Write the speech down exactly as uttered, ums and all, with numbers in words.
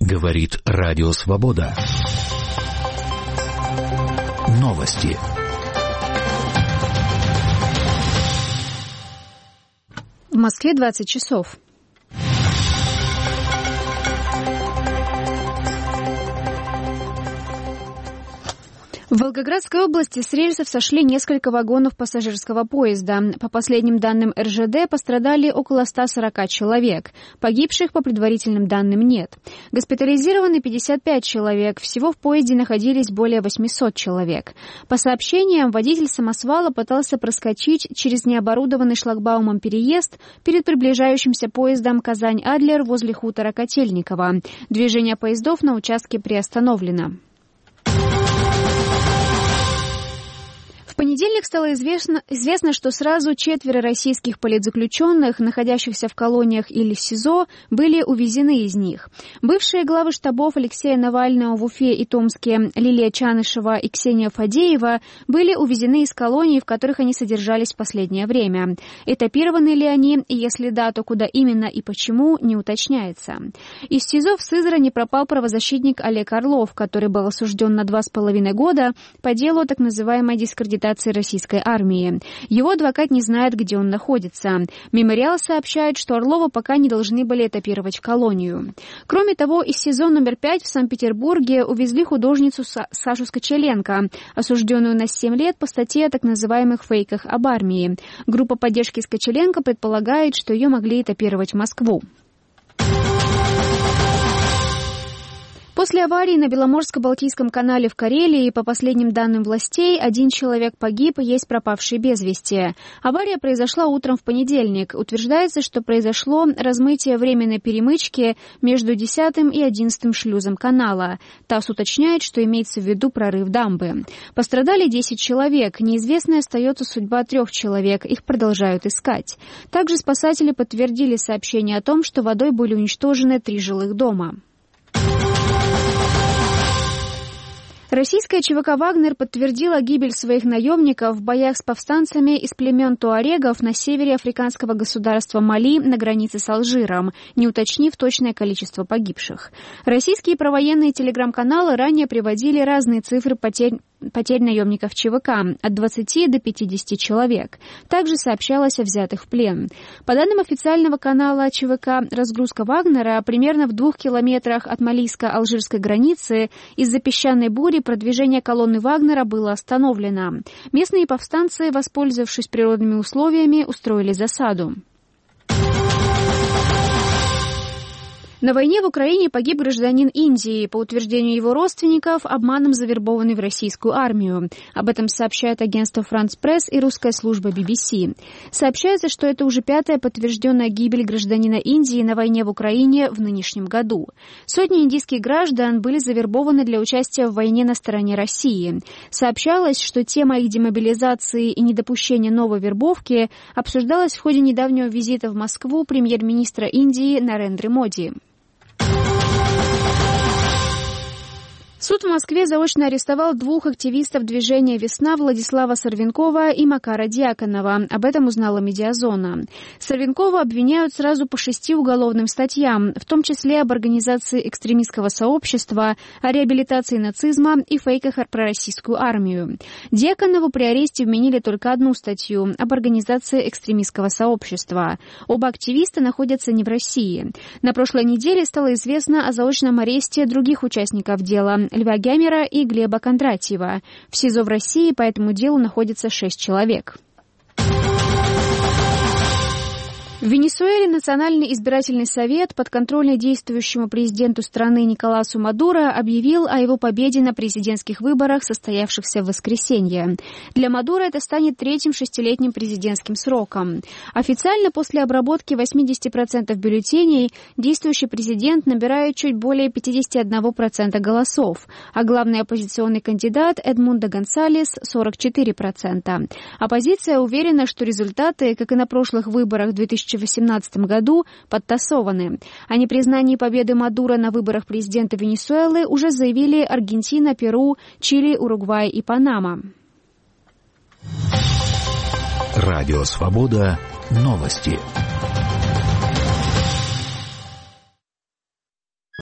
Говорит Радио Свобода. Новости. В Москве двадцать часов. В Волгоградской области с рельсов сошли несколько вагонов пассажирского поезда. По последним данным эр жэ дэ пострадали около ста сорока человек. Погибших по предварительным данным нет. Госпитализированы пятьдесят пять человек. Всего в поезде находились более восемьсот человек. По сообщениям, водитель самосвала пытался проскочить через необорудованный шлагбаумом переезд перед приближающимся поездом Казань-Адлер возле хутора Котельниково. Движение поездов на участке приостановлено. В понедельник стало известно, известно, что сразу четверо российских политзаключенных, находящихся в колониях или в СИЗО, были увезены из них. Бывшие главы штабов Алексея Навального в Уфе и Томске Лилия Чанышева и Ксения Фадеева были увезены из колоний, в которых они содержались в последнее время. Этапированы ли они, и если да, то куда именно и почему, не уточняется. Из СИЗО в Сызрани пропал правозащитник Олег Орлов, который был осужден на два с половиной года по делу о так называемой дискредитации российской армии. Его адвокат не знает, где он находится. Мемориал сообщает, что Орлова пока не должны были этапировать в колонию. Кроме того, из СИЗО номер пять в Санкт-Петербурге увезли художницу Сашу Скочеленко, осужденную на семь лет по статье о так называемых фейках об армии. Группа поддержки Скочеленко предполагает, что ее могли этапировать в Москву. После аварии на Беломорско-Балтийском канале в Карелии, по последним данным властей, один человек погиб, есть пропавший без вести. Авария произошла утром в понедельник. Утверждается, что произошло размытие временной перемычки между десятым и одиннадцатым шлюзом канала. ТАСС уточняет, что имеется в виду прорыв дамбы. Пострадали десять человек. Неизвестной остается судьба трех человек. Их продолжают искать. Также спасатели подтвердили сообщение о том, что водой были уничтожены три жилых дома. Российская ЧВК «Вагнер» подтвердила гибель своих наемников в боях с повстанцами из племен туарегов на севере африканского государства Мали на границе с Алжиром, не уточнив точное количество погибших. Российские провоенные телеграм-каналы ранее приводили разные цифры потерь потерь наемников ЧВК от двадцати до пятидесяти человек. Также сообщалось о взятых в плен. По данным официального канала ЧВК, разгрузка Вагнера примерно в двух километрах от малийско-алжирской границы из-за песчаной бури продвижение колонны Вагнера было остановлено. Местные повстанцы, воспользовавшись природными условиями, устроили засаду. На войне в Украине погиб гражданин Индии, по утверждению его родственников, обманом завербованный в российскую армию. Об этом сообщает агентство «Франс Пресс» и русская служба би би си. Сообщается, что это уже пятая подтвержденная гибель гражданина Индии на войне в Украине в нынешнем году. Сотни индийских граждан были завербованы для участия в войне на стороне России. Сообщалось, что тема их демобилизации и недопущения новой вербовки обсуждалась в ходе недавнего визита в Москву премьер-министра Индии Нарендры Моди. Суд в Москве заочно арестовал двух активистов движения «Весна» Владислава Сорвенкова и Макара Дьяконова. Об этом узнала «Медиазона». Сорвенкова обвиняют сразу по шести уголовным статьям, в том числе об организации экстремистского сообщества, о реабилитации нацизма и фейках про российскую армию. Дьяконову при аресте вменили только одну статью – об организации экстремистского сообщества. Оба активиста находятся не в России. На прошлой неделе стало известно о заочном аресте других участников дела – Льва Гямера и Глеба Кондратьева. В СИЗО в России по этому делу находится шесть человек. В Венесуэле Национальный избирательный совет, подконтрольный действующему президенту страны Николасу Мадуро, объявил о его победе на президентских выборах, состоявшихся в воскресенье. Для Мадуро это станет третьим шестилетним президентским сроком. Официально после обработки восемьдесят процентов бюллетеней действующий президент набирает чуть более пятьдесят один процент голосов, а главный оппозиционный кандидат Эдмундо Гонсалес – сорок четыре процента. Оппозиция уверена, что результаты, как и на прошлых выборах в две тысячи восемнадцатом году, подтасованы. О непризнании победы Мадуро на выборах президента Венесуэлы уже заявили Аргентина, Перу, Чили, Уругвай и Панама. Радио Свобода. Новости.